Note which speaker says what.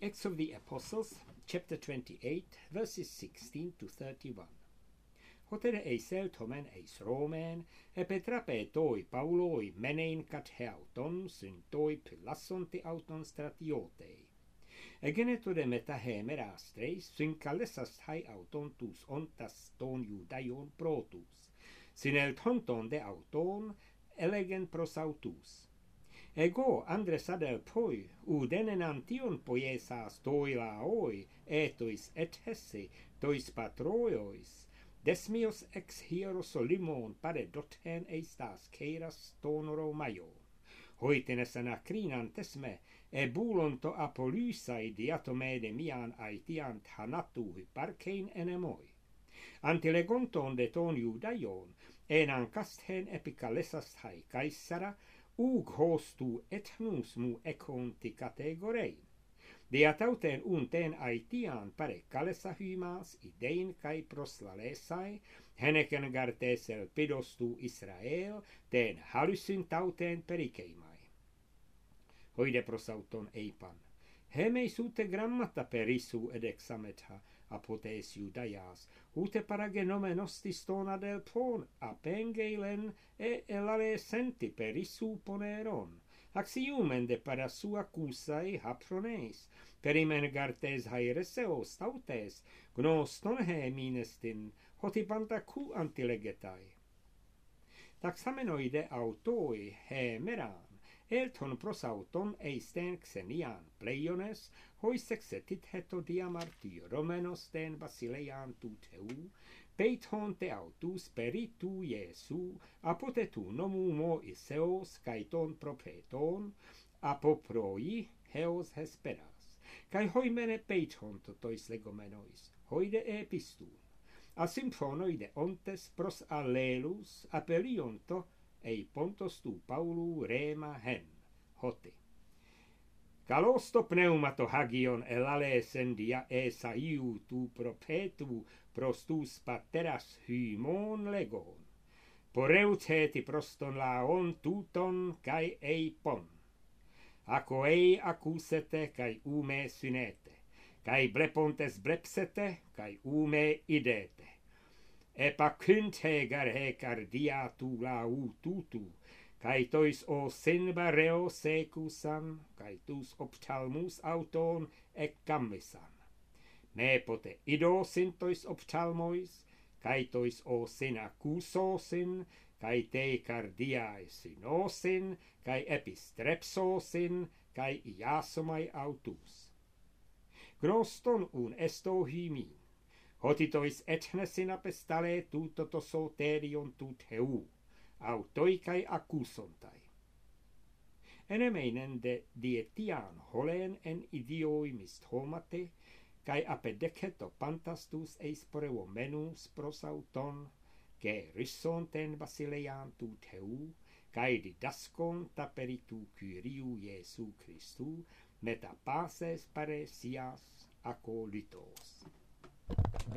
Speaker 1: Acts of the Apostles, chapter 28, verses 16 to 31. Hotere eisel tomen eis Romen, epetrape toi Pauloi menein kat heauton, syn toi pilasson te auton stratiotei. Egeneto de meta hemerastreis, syn kalessas hai auton tus ontas ton judaion protus, syn el tonton de auton elegen prosautus. Ego Andres adel poi, udenen antion poiesas toi laoi, etois et hesse, tois patroiois, desmios ex Hierosolimon pare doten eistas keiras tonoro maio. Hoitenes anacrinantes me, ebulon to apolysai diatome de mian aetiant hanatui parkein enemoi. Antilegonton de ton judaion, enan kasthen epikalesas hai kaissara, ug hostu ethnus mu ekonti kategorei. Diatauten ten aitian pare kalesa hymas idein kai proslalesai, heneken gartesel pidostu Israel, ten halysyn tauten perikeimai. Hoide prosauton eipan. Hemei sute grammata perisu edexametha apotes Judaias, ute paragenome nostis tona del pon, apengeilen elale senti perisu poneron. Axiumen de para sua cusai haprones, perimen gartes haereseos tautes, gnos tonhe minestin, hotipanta cu antilegetai. Taxamenoide autoi hemeran, elton prosauton eisten xenian pleiones, hois exetit heto diamarti Romenos ten Basileian tuteu, peiton te autus peritu Iesu, apotetu nomu mo iseos kaiton propeton, apoproi heos hesperas, kai hoimene peiton totois legomenois, hoide epistu, asymphanoide ontes pros allelus, apelionto, ei pontos tu Paulu rema hen, hote. Kalosto pneumato hagion elalesen dia esaiu tu propetu pros tus pateras hymon legon. Poreut heti proston laon tuton kai ei pon. Ako ei acusete kai ume synete, kai blepontes blepsete kai ume idete. Epa kynthegar hekar dia tu lau tutu, kai tois o sinbareo secusan, kai tus optalmus auton ec cammisan. Me pote idosin tois optalmois, kai tois o sinacusosin, kai te cardiae sinosin, kai epistrepsosin, kai iasomai autus. Gnoston un esto hymin. Hotitois etnesin apestale tuto to soterion tut heu, autoi kai accusontai. Enemeinen de dietian holen en idioi mist homate, kai apedeceto pantastus eis menus prosauton, ke risson ten Basileian tut heu, kai didascon taperitu Kyriu Iesu Christu, meta paces paresias acolitos.